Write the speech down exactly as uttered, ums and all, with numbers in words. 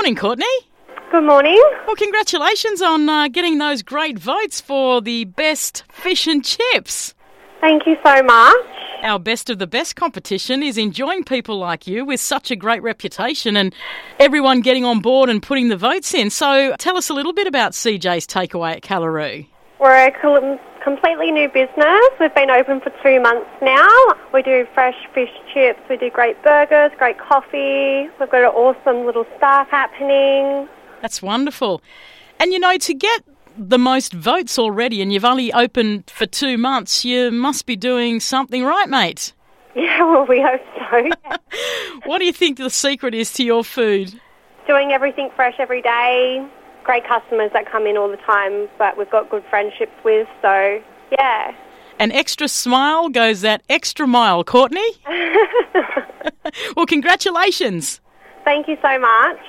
morning, Courtney. Good morning. Well, congratulations on uh, getting those great votes for the best fish and chips. Thank you so much. Our Best of the Best competition is enjoying people like you with such a great reputation and everyone getting on board and putting the votes in. So tell us a little bit about C J's Takeaway at Callaroo. We're a com- completely new business. We've been open for two months now. We do fresh fish chips, we do great burgers, great coffee. We've got an awesome little staff happening. That's wonderful. And, you know, to get the most votes already and you've only opened for two months, you must be doing something right, mate. Yeah, well, we hope so. What do you think the secret is to your food? Doing everything fresh every day. Great customers that come in all the time, but we've got good friendships with, so, yeah. An extra smile goes that extra mile, Courtney. Well, congratulations. Thank you so much.